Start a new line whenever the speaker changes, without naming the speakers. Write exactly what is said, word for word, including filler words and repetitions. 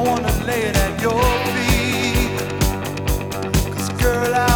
wanna lay it at your feet. 'Cause girl, I